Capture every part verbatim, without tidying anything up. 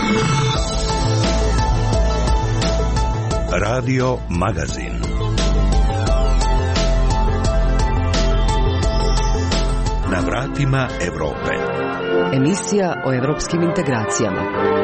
Radio Magazin. Na vratima Evrope. Emisija o evropskim integracijama.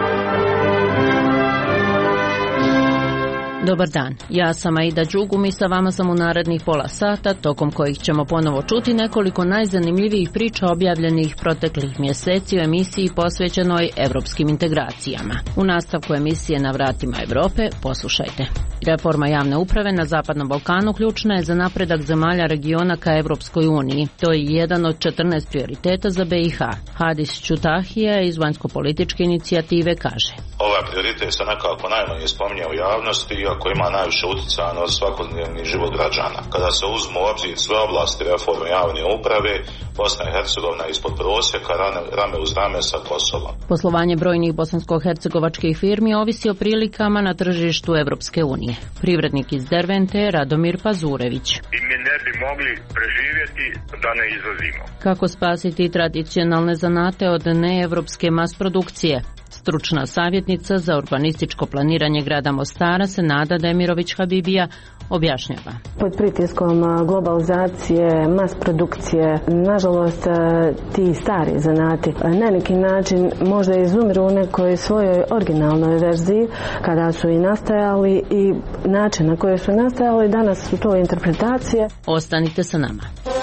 Dobar dan, ja sam Aida Đugum i sa vama sam u narednih pola sata, tokom kojih ćemo ponovo čuti nekoliko najzanimljivijih priča objavljenih proteklih mjeseci u emisiji posvećenoj evropskim integracijama. U nastavku emisije Na vratima Evrope poslušajte. Reforma javne uprave na Zapadnom Balkanu ključna je za napredak zemalja regiona ka Evropskoj uniji. To je jedan od četrnaest prioriteta za B i H. Hadis Ćutahija iz vanjsko-političke inicijative kaže: Ovaj prioritet se nekako najmanje spominje u javnosti, iako ima najviše utjecaja na svakodnevni život građana. Kada se uzmu u obzir sve oblasti reforme javne uprave, Bosna i Hercegovina ispod prosjeka, rame uz rame sa Kosovom. Poslovanje brojnih bosansko-hercegovačkih firmi ovisi o prilikama na tržištu Evropske unije. Privrednik iz Dervente, Radomir Pazurević. I mi ne bi mogli preživjeti da ne izvozimo. Kako spasiti tradicionalne zanate od neevropske mas produkcije? Stručna savjetnica za urbanističko planiranje grada Mostara se Nada Demirović Habibija objašnjava. Pod pritiskom globalizacije, mas produkcije, nažalost ti stari zanati na neki način možda izumiru u nekoj svojoj originalnoj verziji kada su i nastajali i način na koji su nastajali, danas su to interpretacije. Ostanite sa nama.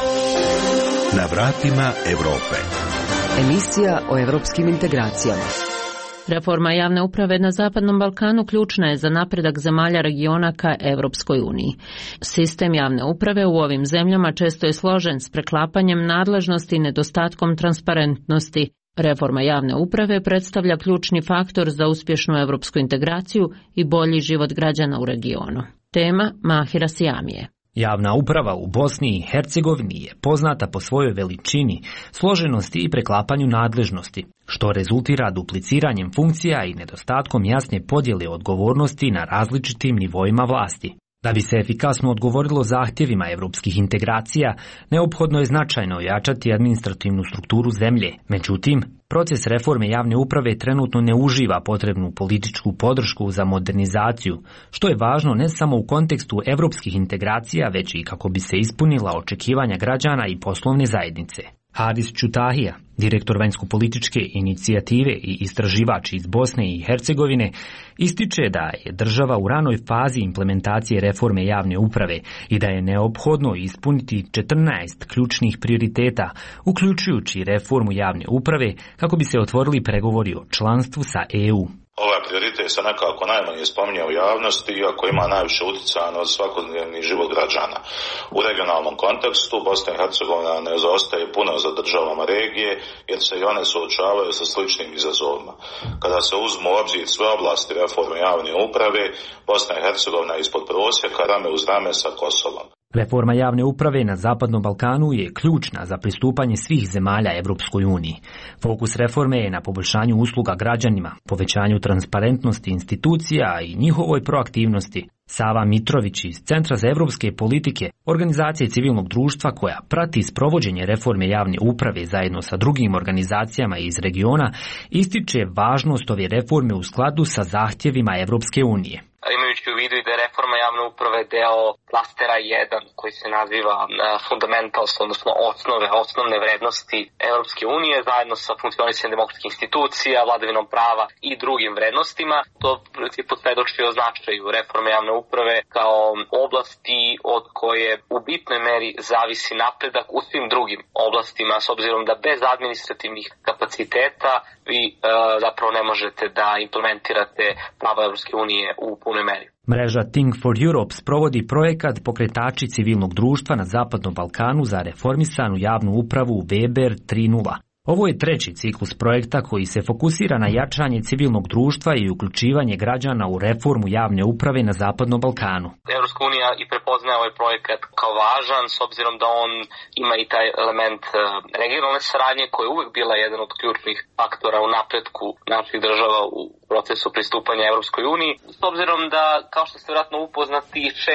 Na vratima Evrope. Emisija o evropskim integracijama. Reforma javne uprave na Zapadnom Balkanu ključna je za napredak zemalja regiona ka Evropskoj uniji. Sistem javne uprave u ovim zemljama često je složen s preklapanjem nadležnosti i nedostatkom transparentnosti. Reforma javne uprave predstavlja ključni faktor za uspješnu evropsku integraciju i bolji život građana u regionu. Tema Mahira Sijamije. Javna uprava u Bosni i Hercegovini je poznata po svojoj veličini, složenosti i preklapanju nadležnosti, što rezultira dupliciranjem funkcija i nedostatkom jasne podjele odgovornosti na različitim nivoima vlasti. Da bi se efikasno odgovorilo zahtjevima evropskih integracija, neophodno je značajno ojačati administrativnu strukturu zemlje. Međutim, proces reforme javne uprave trenutno ne uživa potrebnu političku podršku za modernizaciju, što je važno ne samo u kontekstu evropskih integracija, već i kako bi se ispunila očekivanja građana i poslovne zajednice. Hadis Ćutahija, direktor vanjsko-političke inicijative i istraživač iz Bosne i Hercegovine, ističe da je država u ranoj fazi implementacije reforme javne uprave i da je neophodno ispuniti četrnaest ključnih prioriteta, uključujući reformu javne uprave, kako bi se otvorili pregovori o članstvu sa E U. Ovaj prioritet se nekako najmanje spominje u javnosti, iako ima najviše utjecaja na svakodnevni život građana. U regionalnom kontekstu Bosna i Hercegovina ne zaostaje puno za državama regije, jer se i one suočavaju sa sličnim izazovima. Kada se uzmu u obzir sve oblasti reforme javne uprave, Bosna i Hercegovina ispod prosjeka, rame uz rame sa Kosovom. Reforma javne uprave na Zapadnom Balkanu je ključna za pristupanje svih zemalja Evropskoj uniji. Fokus reforme je na poboljšanju usluga građanima, povećanju transparentnosti institucija i njihovoj proaktivnosti. Sava Mitrović iz Centra za evropske politike, organizacije civilnog društva koja prati sprovođenje reforme javne uprave zajedno sa drugim organizacijama iz regiona, ističe važnost ove reforme u skladu sa zahtjevima Evropske unije. Imajući u vidu da je reforma javne uprave deo klastera jedan koji se naziva fundamentals, odnosno osnove, osnovne vrednosti Evropske unije, zajedno sa funkcionisanjem demokratskih institucija, vladavinom prava i drugim vrednostima. To u principu svedoči o značaju reforme javne uprave kao oblasti od koje u bitnoj meri zavisi napredak u svim drugim oblastima, s obzirom da bez administrativnih kapaciteta vi e, zapravo ne možete da implementirate prava Evropske unije u punoj meri. Mreža Think for Europe sprovodi projekat Pokretači civilnog društva na Zapadnom Balkanu za reformisanu javnu upravu Weber tri nula. Ovo je treći ciklus projekta koji se fokusira na jačanje civilnog društva i uključivanje građana u reformu javne uprave na Zapadnom Balkanu. Evropska unija i prepoznaje ovaj projekat kao važan, s obzirom da on ima i taj element regionalne saradnje koja je uvijek bila jedan od ključnih faktora u napretku naših država u procesu pristupanja Evropskoj uniji. S obzirom da, kao što ste vjerojatno upoznati, šest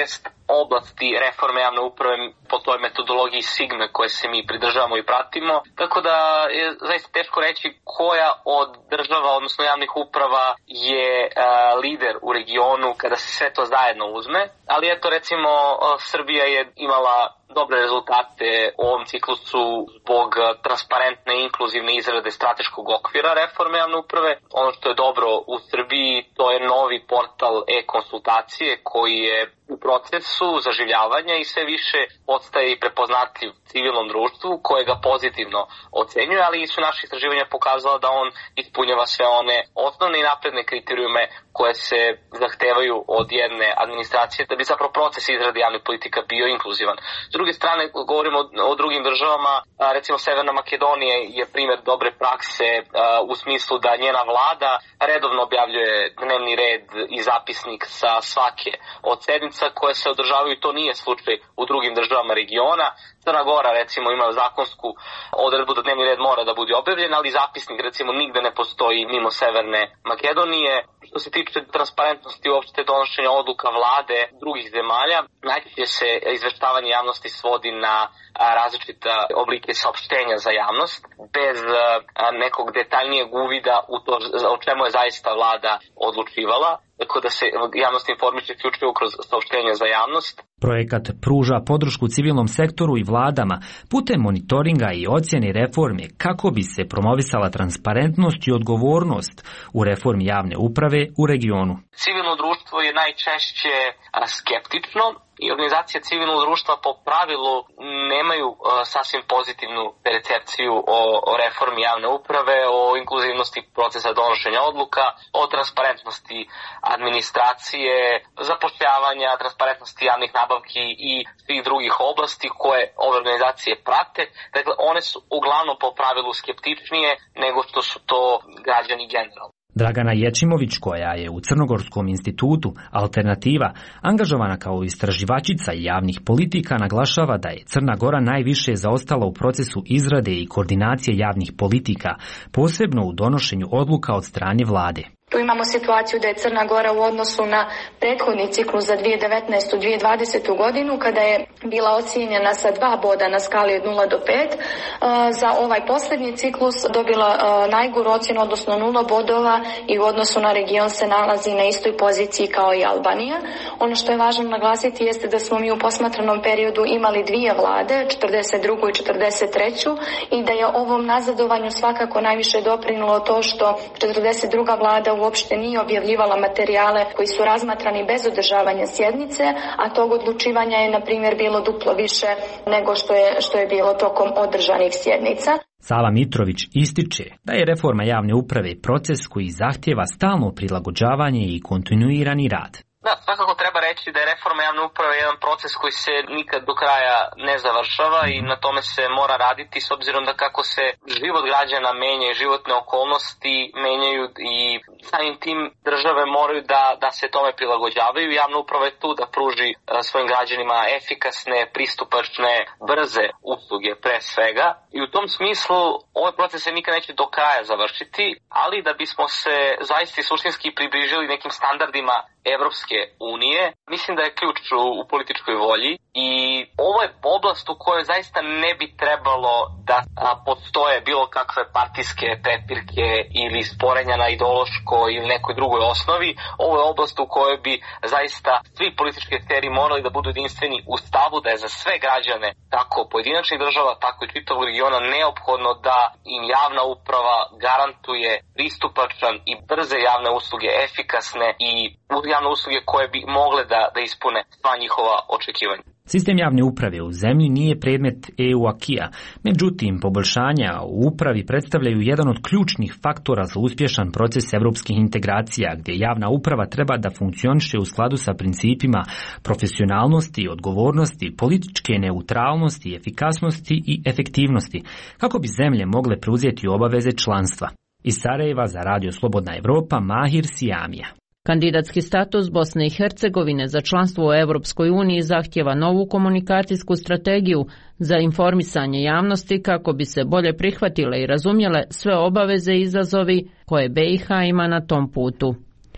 oblasti reforme javne uprave po toj metodologiji Sigme koje se mi pridržavamo i pratimo, tako da je zaista teško reći koja od država, odnosno javnih uprava je a, lider u regionu kada se sve to zajedno uzme, ali eto recimo Srbija je imala dobre rezultate u ovom ciklusu zbog transparentne i inkluzivne izrade strateškog okvira reforme javne uprave. Ono što je dobro u Srbiji, to je novi portal e-konsultacije koji je u procesu zaživljavanja i sve više postaje i prepoznatljiv civilnom društvu koje ga pozitivno ocenjuje, ali su naše istraživanja pokazala da on ispunjava sve one osnovne i napredne kriterijume koje se zahtevaju od jedne administracije da bi zapravo proces izrade javnih politika bio inkluzivan. S druge strane, govorimo o, o drugim državama, recimo Severna Makedonija je primjer dobre prakse u smislu da njena vlada redovno objavljuje dnevni red i zapisnik sa svake od sednica koje se održavaju i to nije slučaj u drugim državama regiona. Crna Gora recimo ima zakonsku odredbu da dnevni red mora da bude objavljen, ali zapisnik recimo nigde ne postoji mimo Severne Makedonije. Što se tiče transparentnosti uopšte donošenja odluka vlade drugih zemalja, najčešće se izveštavanje javnosti svodi na različite oblike saopštenja za javnost, bez nekog detaljnijeg uvida u to o čemu je zaista vlada odlučivala, tako da se javnost informiše isključivo kroz saopštenja za javnost. Projekat pruža podršku civilnom sektoru i vladama putem monitoringa i ocjene reforme kako bi se promovisala transparentnost i odgovornost u reformi javne uprave u regionu. Civilno društvo je najčešće skeptično i organizacije civilnog društva po pravilu nemaju uh, sasvim pozitivnu percepciju o, o reformi javne uprave, o inkluzivnosti procesa donošenja odluka, o transparentnosti administracije, zapošljavanja, transparentnosti javnih nabavki i svih drugih oblasti koje ove organizacije prate. Dakle, one su uglavnom po pravilu skeptičnije nego što su to građani generalno. Dragana Ječimović, koja je u Crnogorskom institutu Alternativa angažovana kao istraživačica javnih politika, naglašava da je Crna Gora najviše zaostala u procesu izrade i koordinacije javnih politika, posebno u donošenju odluka od strane vlade. Tu imamo situaciju da je Crna Gora u odnosu na prethodni ciklus za dvije tisuće devetnaestu dvije tisuće dvadesete godinu, kada je bila ocijenjena sa dva boda na skali od nula do pet, za ovaj posljednji ciklus dobila najgoru ocjenu, odnosno nula bodova, i u odnosu na region se nalazi na istoj poziciji kao i Albanija. Ono što je važno naglasiti jeste da smo mi u posmatranom periodu imali dvije vlade, četrdeset drugu i četrdeset treću, i da je ovom nazadovanju svakako najviše doprinulo to što četrdeset druga vlada uopšte nije objavljivala materijale koji su razmatrani bez održavanja sjednice, a tog odlučivanja je, na primjer, bilo duplo više nego što je, što je bilo tokom održanih sjednica. Sava Mitrović ističe da je reforma javne uprave proces koji zahtjeva stalno prilagođavanje i kontinuirani rad. Da, svakako treba reći da je reforma javne uprave jedan proces koji se nikad do kraja ne završava i na tome se mora raditi, s obzirom da kako se život građana menja i životne okolnosti menjaju i samim tim države moraju da, da se tome prilagođavaju. Javna uprava je tu da pruži svojim građanima efikasne, pristupačne, brze usluge pre svega. I u tom smislu ovaj proces se nikad neće do kraja završiti, ali da bismo se zaista suštinski približili nekim standardima Evropske unije, mislim da je ključ u, u političkoj volji i ovo je oblast u kojoj zaista ne bi trebalo da a, postoje bilo kakve partijske prepirke ili sporenja na ideološkoj ili nekoj drugoj osnovi. Ovo je oblast u kojoj bi zaista svi politički akteri morali da budu jedinstveni u stavu da je za sve građane, tako pojedinačnih država, tako i čitavog regiona, neophodno da im javna uprava garantuje pristupačan i brze javne usluge, efikasne i javne usluge koje bi mogle da, da ispune sva njihova očekivanja. Sistem javne uprave u zemlji nije predmet E U acquisa, međutim poboljšanja u upravi predstavljaju jedan od ključnih faktora za uspješan proces evropskih integracija, gdje javna uprava treba da funkcioniše u skladu sa principima profesionalnosti, odgovornosti, političke neutralnosti, efikasnosti i efektivnosti, kako bi zemlje mogle preuzeti obaveze članstva. Iz Sarajeva za Radio Slobodna Evropa, Mahir Sijamija. Kandidatski status Bosne i Hercegovine za članstvo u Europskoj uniji zahtjeva novu komunikacijsku strategiju za informisanje javnosti kako bi se bolje prihvatile i razumjele sve obaveze i izazovi koje B i H ima na tom putu.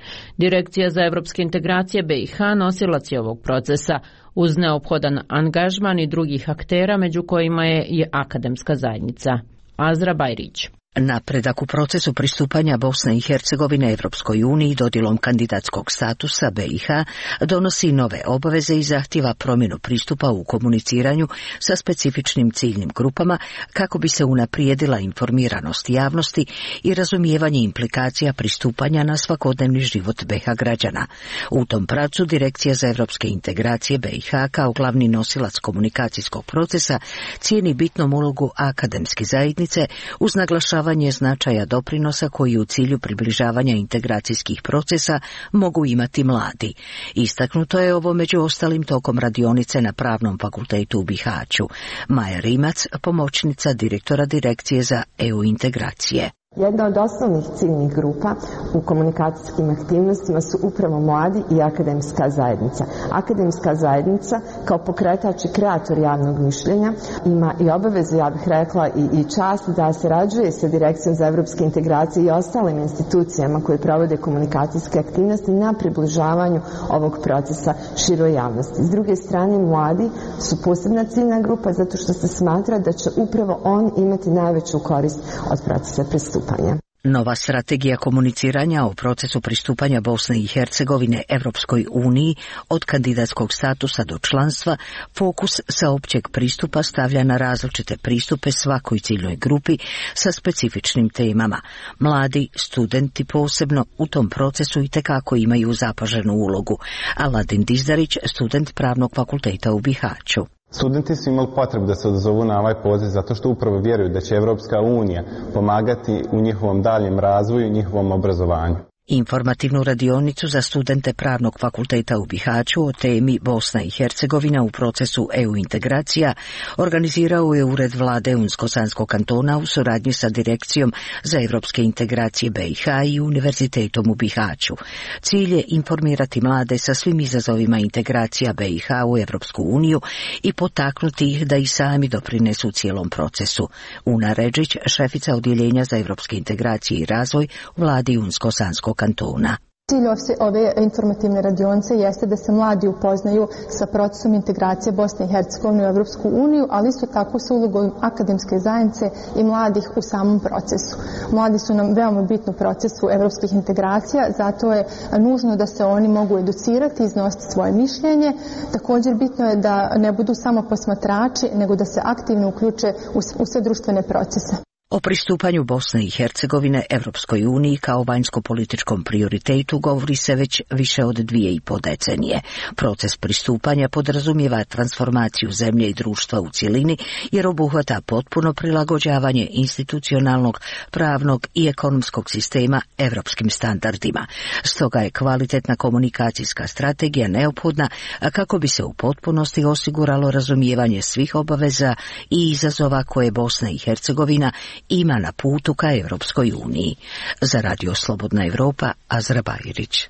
Direkcija za evropske integracije B i H nosilac je ovog procesa, uz neophodan angažman i drugih aktera, među kojima je i akademska zajednica. Azra Bajrić. Napredak u procesu pristupanja Bosne i Hercegovine Evropskoj uniji dodjelom kandidatskog statusa B i H donosi nove obaveze i zahtjeva promjenu pristupa u komuniciranju sa specifičnim ciljnim grupama kako bi se unaprijedila informiranost javnosti i razumijevanje implikacija pristupanja na svakodnevni život B i H građana. U tom pravcu Direkcija za evropske integracije B i H kao glavni nosilac komunikacijskog procesa cijeni bitnom ulogu akademske zajednice uz naglašavanje značaja doprinosa koji u cilju približavanja integracijskih procesa mogu imati mladi. Istaknuto je ovo među ostalim tokom radionice na Pravnom fakultetu u Bihaću. Maja Rimac, pomoćnica direktora Direkcije za E U integracije. Jedna od osnovnih ciljnih grupa u komunikacijskim aktivnostima su upravo mladi i akademska zajednica. Akademska zajednica kao pokretač i kreator javnog mišljenja ima i obavezu, ja bih rekla, i, i čast da sarađuje sa Direkcijom za evropske integracije i ostalim institucijama koje provode komunikacijske aktivnosti na približavanju ovog procesa široj javnosti. S druge strane, mladi su posebna ciljna grupa zato što se smatra da će upravo on imati najveću korist od procesa pristupanja. Nova strategija komuniciranja o procesu pristupanja Bosne i Hercegovine Evropskoj uniji od kandidatskog statusa do članstva fokus sa općeg pristupa stavlja na različite pristupe svakoj ciljnoj grupi sa specifičnim temama. Mladi, studenti posebno u tom procesu itekako imaju zapaženu ulogu. Aladin Dizdarić, student Pravnog fakulteta u Bihaću. Studenti su imali potrebu da se odazovu na ovaj poziv zato što upravo vjeruju da će Evropska unija pomagati u njihovom daljem razvoju i njihovom obrazovanju. Informativnu radionicu za studente Pravnog fakulteta u Bihaću o temi Bosna i Hercegovina u procesu E U integracija organizirao je Ured vlade Unsko-Sanskog kantona u suradnji sa Direkcijom za evropske integracije B i H i Univerzitetom u Bihaću. Cilj je informirati mlade sa svim izazovima integracija B i H u Evropsku uniju i potaknuti ih da i sami doprinesu cijelom procesu. Una Redžić, šefica odjeljenja za evropske integracije i razvoj u vladi Unsko-Sanskog kantona. Cilj ove informativne radionice jeste da se mladi upoznaju sa procesom integracije Bosne i Hercegovine u Evropsku uniju, ali isto tako sa ulogom akademske zajednice i mladih u samom procesu. Mladi su nam veoma bitni u procesu evropskih integracija, zato je nužno da se oni mogu educirati, iznositi svoje mišljenje. Također bitno je da ne budu samo posmatrači, nego da se aktivno uključe u sve društvene procese. O pristupanju Bosne i Hercegovine Evropskoj uniji kao vanjsko-političkom prioritetu govori se već više od dvije i po decenije. Proces pristupanja podrazumijeva transformaciju zemlje i društva u cjelini jer obuhvata potpuno prilagođavanje institucionalnog, pravnog i ekonomskog sistema evropskim standardima. Stoga je kvalitetna komunikacijska strategija neophodna kako bi se u potpunosti osiguralo razumijevanje svih obaveza i izazova koje Bosna i Hercegovina ima na putu ka Evropskoj uniji. Za Radio Slobodna Evropa, Azra Bajrić.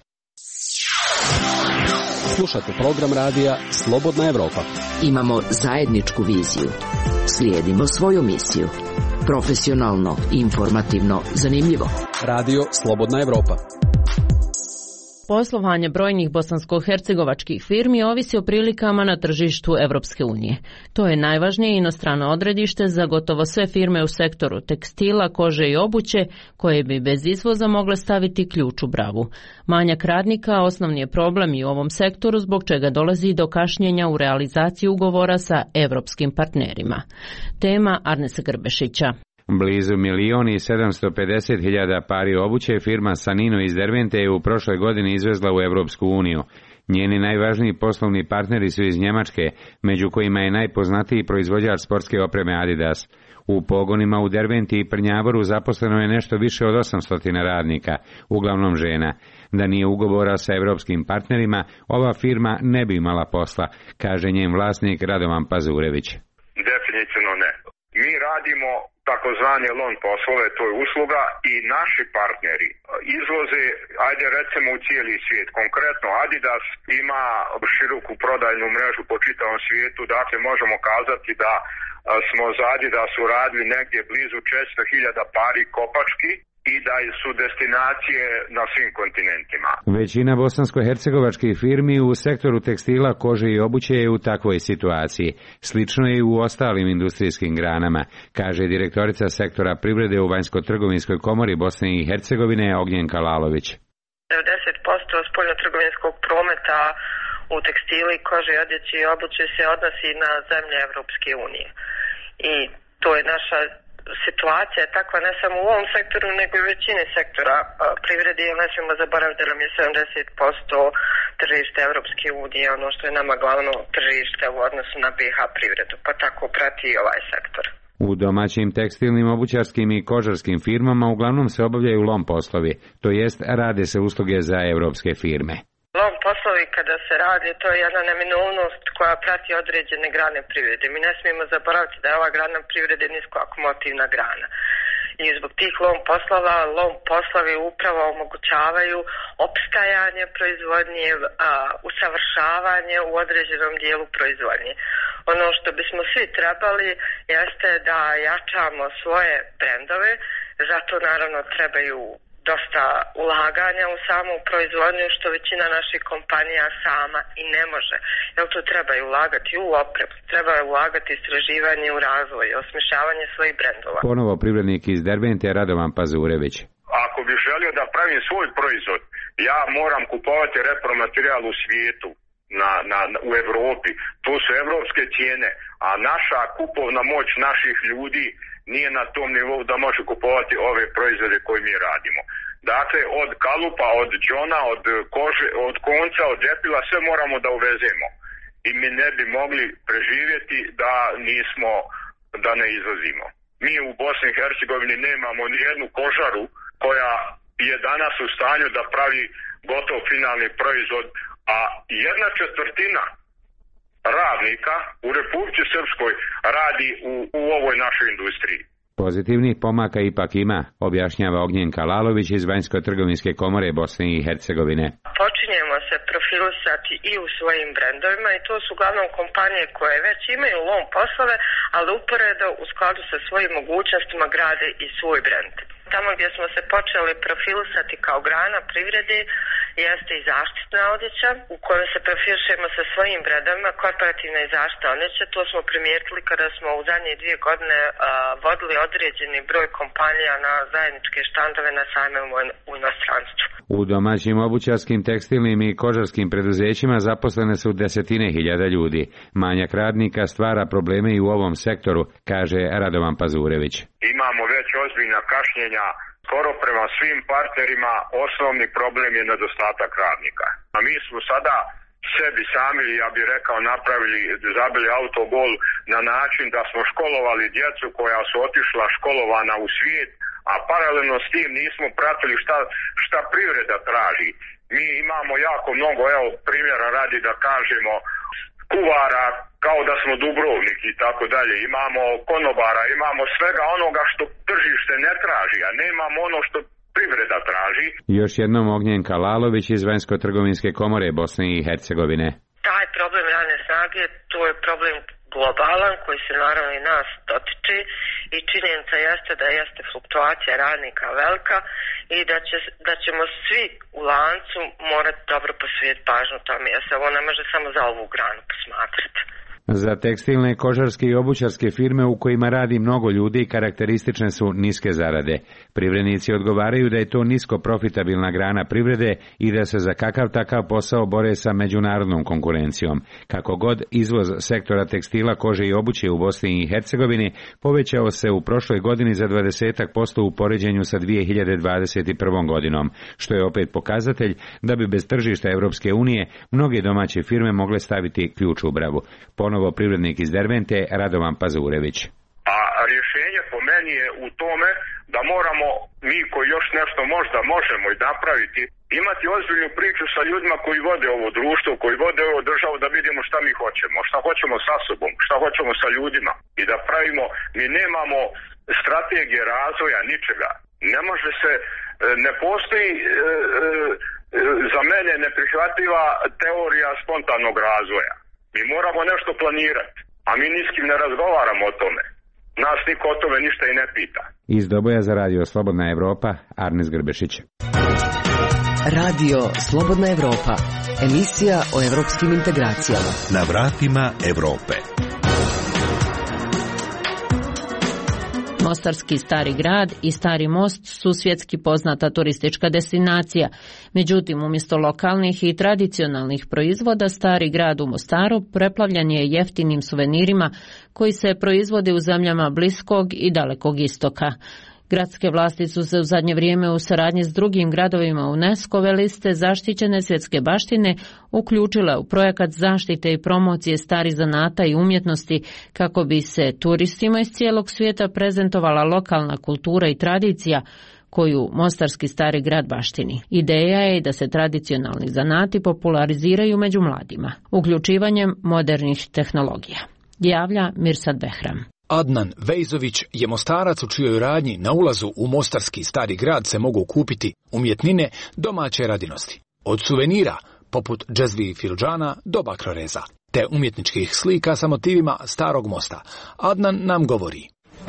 Slušate program radija Slobodna Evropa. Imamo zajedničku viziju. Slijedimo svoju misiju. Profesionalno, informativno, zanimljivo. Radio Slobodna Evropa. Poslovanje brojnih bosansko-hercegovačkih firmi ovisi o prilikama na tržištu Evropske unije. To je najvažnije inostrano odredište za gotovo sve firme u sektoru tekstila, kože i obuće, koje bi bez izvoza mogle staviti ključ u bravu. Manjak radnika osnovni je problem i u ovom sektoru, zbog čega dolazi do kašnjenja u realizaciji ugovora sa evropskim partnerima. Tema Arnesa Grbešića. Blizu milion i sedamsto pedeset hiljada pari obuće firma Sanino iz Dervente je u prošloj godini izvezla u Evropsku uniju. Njeni najvažniji poslovni partneri su iz Njemačke, među kojima je najpoznatiji proizvođač sportske opreme Adidas. U pogonima u Derventi i Prnjavoru zaposleno je nešto više od osamsto radnika, uglavnom žena. Da nije ugovora sa evropskim partnerima, ova firma ne bi imala posla, kaže njen vlasnik Radovan Pazurević. Definitivno ne. Mi radimo takozvani lon poslove, to je usluga, i naši partneri izvoze, ajde recimo u cijeli svijet. Konkretno Adidas ima široku prodajnu mrežu po čitavom svijetu, dakle možemo kazati da smo za Adidas uradili negdje blizu četiristo hiljada pari kopački i da su destinacije na svim kontinentima. Većina bosansko-hercegovačkih firmi u sektoru tekstila, kože i obuće je u takvoj situaciji. Slično je i u ostalim industrijskim granama, kaže direktorica sektora privrede u Vanjsko-trgovinskoj komori Bosne i Hercegovine Ognjenka Lalović. devedeset posto spoljnotrgovinskog prometa u tekstili, kože i odjeći i obuće se odnosi na zemlje Evropske unije. I to je naša situacija je takva ne samo u ovom sektoru, nego i u većini sektora privrede, jer ne smijemo zaboraviti da nam je sedamdeset posto tržište Evropske unije, ono što je nama glavno tržište u odnosu na B iH privredu, pa tako prati i ovaj sektor. U domaćim tekstilnim, obućarskim i kožarskim firmama uglavnom se obavljaju lom poslovi, to jest rade se usluge za evropske firme. Lom poslovi kada se radi, to je jedna neminovnost koja prati određene grane privrede. Mi ne smijemo zaboraviti da je ova grana privrede niskoakumotivna grana. I zbog tih lom poslova, lom poslovi upravo omogućavaju opstajanje proizvodnje, a, usavršavanje u određenom dijelu proizvodnje. Ono što bismo svi trebali jeste da jačamo svoje brendove, zato naravno trebaju dosta ulaganja u samu proizvodnju, što većina naših kompanija sama i ne može. Jer tu treba i ulagati u opremu, treba ulagati istraživanje u razvoj, osmišljavanje svojih brendova. Ponovo privrednik iz Derbente Radovan Pazurević. Ako bih želio da pravim svoj proizvod, ja moram kupovati repromaterijal u svijetu, na, na, u Evropi. To su evropske cijene, a naša kupovna moć naših ljudi nije na tom nivou da može kupovati ove proizvode koje mi radimo. Dakle, od kalupa, od džona, od kože, od konca, od džepila, sve moramo da uvezemo. I mi ne bi mogli preživjeti da nismo, da ne izvozimo. Mi u Bosni i Hercegovini nemamo ni jednu kožaru koja je danas u stanju da pravi gotov finalni proizvod, a jedna četvrtina radnika u Republici Srpskoj radi u, u ovoj našoj industriji. Pozitivnih pomaka ipak ima, objašnjava Ognjenka Lalović iz Vanjsko-trgovinske komore Bosne i Hercegovine. Počinjemo se profilisati i u svojim brendovima i to su uglavnom kompanije koje već imaju lom poslove, ali uporedo u skladu sa svojim mogućnostima grade i svoj brend. Tamo gdje smo se počeli profilisati kao grana privrede jeste i zaštitna odjeća u kojoj se profilišemo sa svojim brendovima, korporativna i zaštitna odjeća. To smo primijetili kada smo u zadnje dvije godine a, vodili određeni broj kompanija na zajedničke štandove na sajmovima u inostranstvu. U domaćim obućarskim, tekstilnim i kožarskim preduzećima zaposlene su desetine hiljada ljudi. Manjak radnika stvara probleme i u ovom sektoru, kaže Radovan Pazurević. Imamo već ozbiljna kašnjenja, skoro prema svim partnerima osnovni problem je nedostatak radnika. A mi smo sada sebi sami, ja bih rekao, napravili, zabili autogol na način da smo školovali djecu koja su otišla školovana u svijet, a paralelno s tim nismo pratili šta, šta privreda traži. Mi imamo jako mnogo, evo primjera radi da kažemo, kuvara kao da smo Dubrovnik i tako dalje. Imamo konobara, imamo svega onoga što tržište ne traži, a nemamo ono što privreda traži. Još jednom Ognjenka Lalović iz Vanjsko-trgovinske komore Bosne i Hercegovine. Taj problem radne snage, to je problem globalan koji se naravno i nas dotiče i činjenica jeste da jeste fluktuacija radnika velika i da, će, da ćemo svi u lancu morati dobro posvetiti pažnju tome, jer se ovo ne može samo za ovu granu posmatrati. Za tekstilne, kožarske i obućarske firme u kojima radi mnogo ljudi karakteristične su niske zarade. Privrednici odgovaraju da je to nisko profitabilna grana privrede i da se za kakav takav posao bore sa međunarodnom konkurencijom. Kako god, izvoz sektora tekstila, kože i obuće u Bosni i Hercegovini povećao se u prošloj godini za dvadeset posto u poređenju sa dvije hiljade dvadeset prvom godinom, što je opet pokazatelj da bi bez tržišta Evropske unije mnoge domaće firme mogle staviti ključ u bravu. Ponovo privrednik iz Dervente Radovan Pazurević. A rješenje po meni je u tome da moramo mi koji još nešto možda možemo i napraviti, imati ozbiljnu priču sa ljudima koji vode ovo društvo, koji vode ovo državu, da vidimo šta mi hoćemo, šta hoćemo sa sobom, šta hoćemo sa ljudima i da pravimo, mi nemamo strategije razvoja ničega. Ne može se, ne postoji e, e, za mene neprihvatljiva teorija spontanog razvoja. Mi moramo nešto planirati, a mi ni s kim ne razgovaramo o tome. Nas niko o tome ništa i ne pita. Iz Doboja za Radio Slobodna Evropa, Arnes Grbešić. Radio Slobodna Evropa, emisija o evropskim integracijama. Na vratima Evrope. Mostarski Stari grad i Stari most su svjetski poznata turistička destinacija. Međutim, umjesto lokalnih i tradicionalnih proizvoda, Stari grad u Mostaru preplavljen je jeftinim suvenirima koji se proizvode u zemljama Bliskog i Dalekog istoka. Gradske vlasti su se u zadnje vrijeme u saradnji s drugim gradovima UNESCO-ve liste zaštićene svjetske baštine uključile u projekat zaštite i promocije starih zanata i umjetnosti kako bi se turistima iz cijelog svijeta prezentovala lokalna kultura i tradicija koju Mostarski Stari grad baštini. Ideja je da se tradicionalni zanati populariziraju među mladima, uključivanjem modernih tehnologija. Javlja Mirsad Behram. Adnan Vejzović je Mostarac u čijoj radnji na ulazu u Mostarski Stari grad se mogu kupiti umjetnine domaće radinosti. Od suvenira, poput džezvi filđana do bakroreza, te umjetničkih slika sa motivima Starog mosta. Adnan nam govori.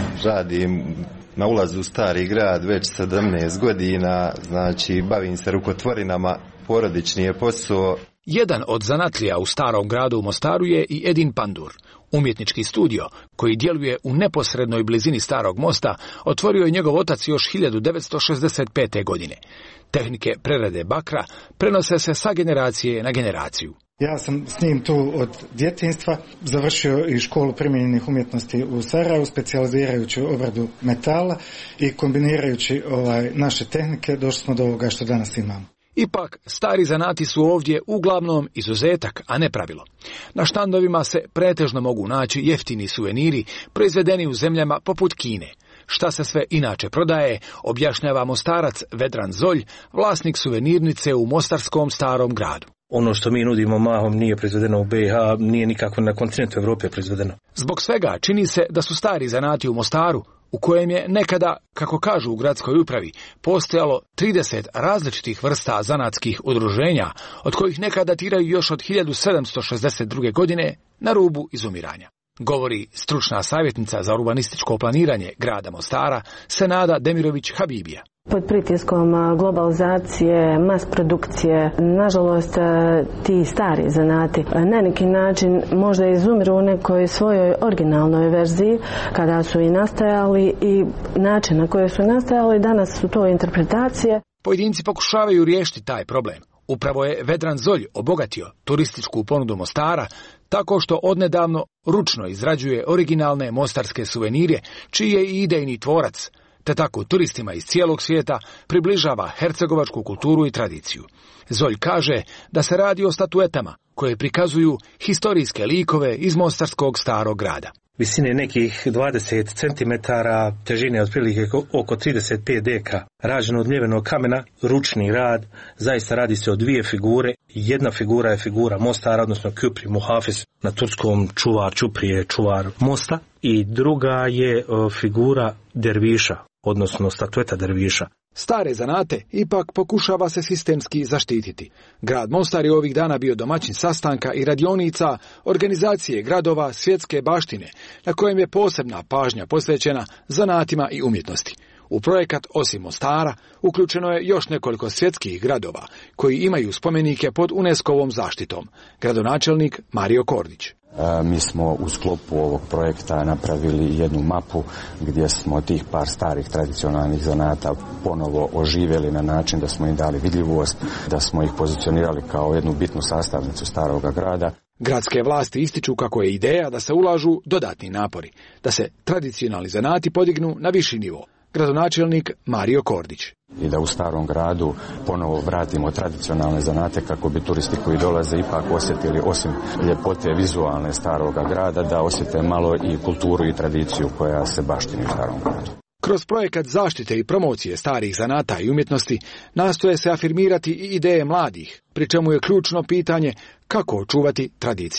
Radim na ulazu u Stari grad već sedamnaest godina, znači bavim se rukotvorinama, porodični je posao. Jedan od zanatlija u Starom gradu u Mostaru je i Edin Pandur. Umjetnički studio, koji djeluje u neposrednoj blizini Starog mosta, otvorio je njegov otac još hiljadu devetsto šezdeset pete. godine. Tehnike prerade bakra prenose se sa generacije na generaciju. Ja sam s njim tu od djetinjstva, završio i školu primijenjenih umjetnosti u Sarajevu, specijalizirajući obradu metala i kombinirajući ovaj, naše tehnike došli smo do ovoga što danas imamo. Ipak, stari zanati su ovdje uglavnom izuzetak, a ne pravilo. Na štandovima se pretežno mogu naći jeftini suveniri proizvedeni u zemljama poput Kine. Šta se sve inače prodaje, objašnjava Mostarac Vedran Zolj, vlasnik suvenirnice u Mostarskom Starom gradu. Ono što mi nudimo mahom nije proizvedeno u B iH, nije nikako na kontinentu Evrope proizvedeno. Zbog svega čini se da su stari zanati u Mostaru, u kojem je nekada, kako kažu u gradskoj upravi, postojalo trideset različitih vrsta zanatskih udruženja, od kojih neka datiraju još od hiljadu sedamsto šezdeset druge. godine, na rubu izumiranja. Govori stručna savjetnica za urbanističko planiranje grada Mostara, Senada Demirović Habibija. Pod pritiskom globalizacije, mas produkcije, nažalost ti stari zanati na neki način možda izumiru u nekoj svojoj originalnoj verziji kada su i nastajali i način na koji su nastajali, danas su to interpretacije. Pojedinci pokušavaju riješiti taj problem. Upravo je Vedran Zolj obogatio turističku ponudu Mostara tako što odnedavno ručno izrađuje originalne mostarske suvenire, čiji je i idejni tvorac, te tako turistima iz cijelog svijeta približava hercegovačku kulturu i tradiciju. Zolj kaže da se radi o statuetama koje prikazuju historijske likove iz Mostarskog Starog grada. Visine nekih dvadeset centimetara, težine otprilike oko trideset pet deka, rađeno od ljevenog kamena, ručni rad, zaista radi se o dvije figure. Jedna figura je figura Mostara, odnosno Küpri Muhafiz, na turskom čuvar, čuprije čuvar mosta, i druga je figura derviša, odnosno statueta derviša. Stare zanate ipak pokušava se sistemski zaštititi. Grad Mostar je ovih dana bio domaćin sastanka i radionica organizacije gradova svjetske baštine, na kojem je posebna pažnja posvećena zanatima i umjetnosti. U projekat, osim Mostara, uključeno je još nekoliko svjetskih gradova koji imaju spomenike pod UNESCO-vom zaštitom. Gradonačelnik Mario Kordić. Mi smo u sklopu ovog projekta napravili jednu mapu gdje smo tih par starih tradicionalnih zanata ponovo oživjeli na način da smo im dali vidljivost, da smo ih pozicionirali kao jednu bitnu sastavnicu staroga grada. Gradske vlasti ističu kako je ideja da se ulažu dodatni napori, da se tradicionalni zanati podignu na viši nivo. Gradonačelnik Mario Kordić. I da u starom gradu ponovo vratimo tradicionalne zanate kako bi turisti koji dolaze ipak osjetili, osim ljepote vizualne staroga grada, da osjete malo i kulturu i tradiciju koja se baštini u starom gradu. Kroz projekat zaštite i promocije starih zanata i umjetnosti nastoje se afirmirati i ideje mladih, pri čemu je ključno pitanje kako očuvati tradiciju.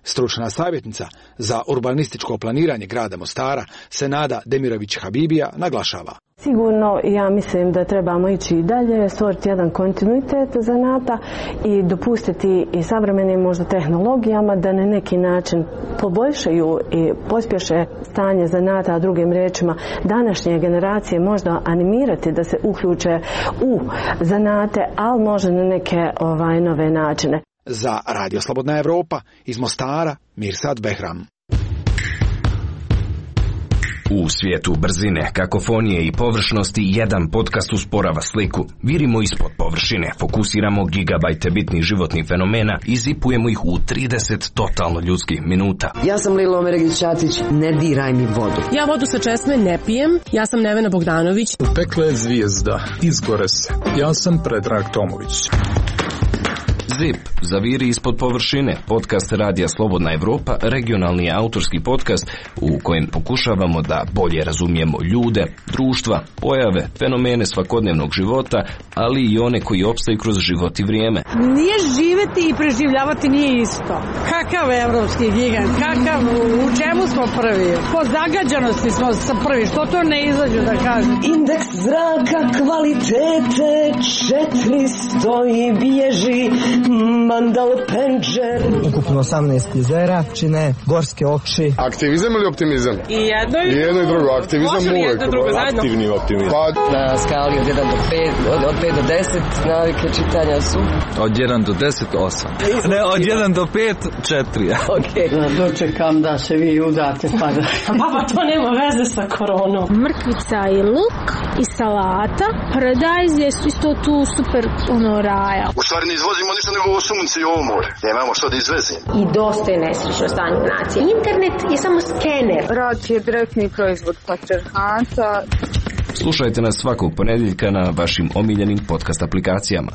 Stručna savjetnica za urbanističko planiranje grada Mostara, Senada Demirović-Habibija, naglašava. Sigurno, ja mislim da trebamo ići i dalje, stvoriti jedan kontinuitet zanata i dopustiti i savremenim možda tehnologijama da na neki način poboljšaju i pospješe stanje zanata, a drugim riječima današnje generacije možda animirati da se uključe u zanate, ali možda na neke ovaj, nove načine. Za Radio Slobodna Evropa iz Mostara, Mirsad Behram. U svijetu brzine, kakofonije i površnosti jedan podcast usporava sliku. Virimo ispod površine, fokusiramo gigabajte bitnih životnih fenomena i zipujemo ih u trideset totalno ljudskih minuta. Ja sam Lilo Omeregić-Ćatić, ne diraj mi vodu. Ja vodu sa česme ne pijem, ja sam Nevena Bogdanović. Pekla je zvijezda, izgore se. Ja sam Predrag Tomović. Zip, zaviri ispod površine, podcast Radija Slobodna Evropa, regionalni autorski podcast u kojem pokušavamo da bolje razumijemo ljude, društva, pojave, fenomene svakodnevnog života, ali i one koji opstaju kroz život i vrijeme. Nije živjeti i preživljavati nije isto. Kakav evropski gigant, kakav, u čemu smo prvi? Po zagađenosti smo prvi, što to ne izađu da kažem? Indeks zraka kvalitete četiristo i bježi Mandal Penđer. Ukupno osamnaest jezera čine gorske oči. Aktivizam ili optimizam? I jedno i, I jedno i drugo. Aktivizam uvijek. Jedno drugo zajedno. Aktivni optimizam. Pa... Na skali od jedan do pet, od, od pet do deset navike čitanja su? Od jedan do deset, osam. Ne, od jedan do pet, četiri. Okay. Dočekam da se vi udate pa da... Baba, to nema veze sa koronom. Mrkvica i luk i salata. Paradajz je isto tu super ono raja. U stvari ne izvozimo ništa nego ovo sunce i ovo more. Nemamo što da izvezimo. I dosta je nesrećno stanje nacije. Internet je samo skener. Rak je direktni proizvod patriarhata. Slušajte nas svakog ponedjeljka na vašim omiljenim podcast aplikacijama.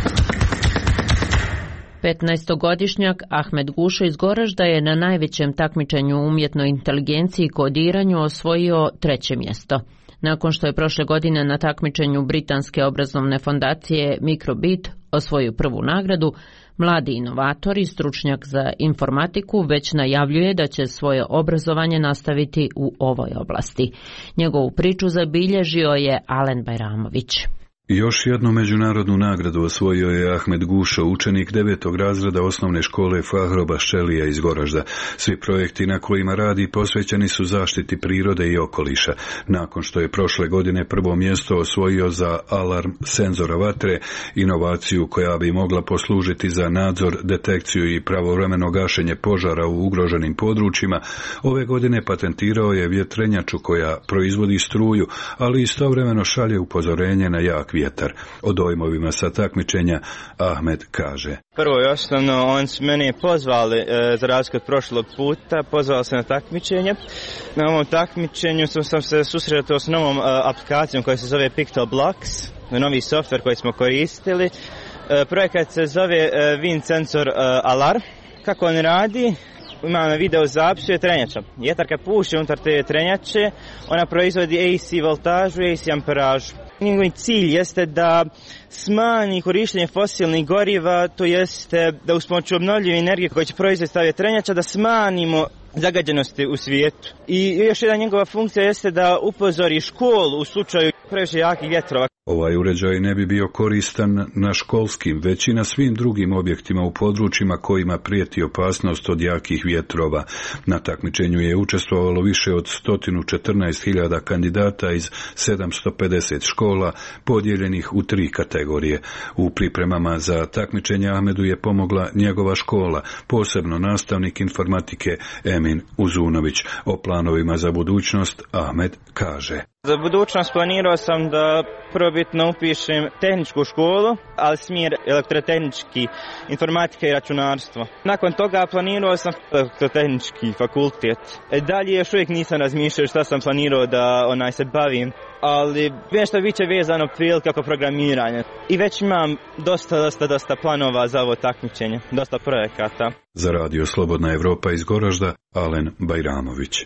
petnaestogodišnjak Ahmed Guša iz Goražda je na najvećem takmičenju umjetnoj inteligenciji i kodiranju osvojio treće mjesto. Nakon što je prošle godine na takmičenju britanske obrazovne fondacije Microbit osvojio prvu nagradu, mladi inovator i stručnjak za informatiku već najavljuje da će svoje obrazovanje nastaviti u ovoj oblasti. Njegovu priču zabilježio je Alen Bajramović. Još jednu međunarodnu nagradu osvojio je Ahmed Guša, učenik devetog razreda osnovne škole Fahroba Šelija iz Goražda. Svi projekti na kojima radi posvećeni su zaštiti prirode i okoliša. Nakon što je prošle godine prvo mjesto osvojio za alarm senzora vatre, inovaciju koja bi mogla poslužiti za nadzor, detekciju i pravovremeno gašenje požara u ugroženim područjima, ove godine patentirao je vjetrenjaču koja proizvodi struju, ali istovremeno šalje upozorenje na jak vjetar. O dojmovima sa takmičenja Ahmed kaže: Prvo i osnovno, on su mene pozvali, e, za razliku od prošlog puta, pozvali se na takmičenje. Na ovom takmičenju sam, sam se susretao s novom e, aplikacijom koja se zove Pictoblocks, novi softver koji smo koristili. E, projekat se zove e, Wind Sensor e, Alarm. Kako on radi? Ima na video zapisu je trenjača. Vjetar kad puše unutar te trenjače, ona proizvodi A C voltažu i A C amperažu. Njegov cilj jeste da smanji korištenje fosilnih goriva, to jeste da uz pomoću obnovljive energije koje će proizvesti ta vjetrenjača da smanjimo zagađenosti u svijetu. I još jedna njegova funkcija jeste da upozori školu u slučaju previše jakih vjetrova. Ovaj uređaj ne bi bio koristan na školskim, već i na svim drugim objektima u područjima kojima prijeti opasnost od jakih vjetrova. Na takmičenju je učestvovalo više od sto četrnaest hiljada kandidata iz sedamsto pedeset škola, podijeljenih u tri kategorije. U pripremama za takmičenje Ahmedu je pomogla njegova škola, posebno nastavnik informatike Emin Uzunović. O planovima za budućnost Ahmed kaže: Za budućnost planirao sam da probitno upišem tehničku školu, ali smjer elektrotehnički, informatika i računarstvo. Nakon toga planirao sam elektrotehnički fakultet. Dalje još uvijek nisam razmišljao šta sam planirao da onaj se bavim, ali nešto biće vezano prilike oko programiranja. I već imam dosta, dosta, dosta planova za ovo takmičenje, dosta projekata. Za Radio Slobodna Evropa iz Goražda, Alen Bajramović.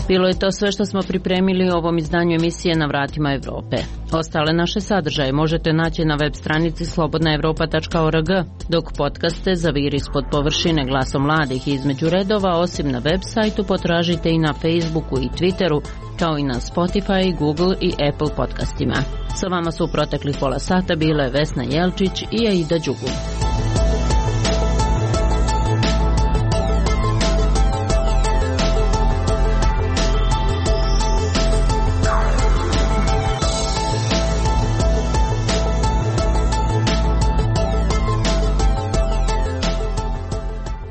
Bilo je to sve što smo pripremili u ovom izdanju emisije Na vratima Evrope. Ostale naše sadržaje možete naći na web stranici slobodna evropa tačka org, dok podcaste Zaviri ispod površine glasom mladih i između redova, osim na web sajtu, potražite i na Facebooku i Twitteru, kao i na Spotify, Google i Apple podcastima. Sa vama su u proteklih pola sata bile Vesna Jelčić i Aida Đugum.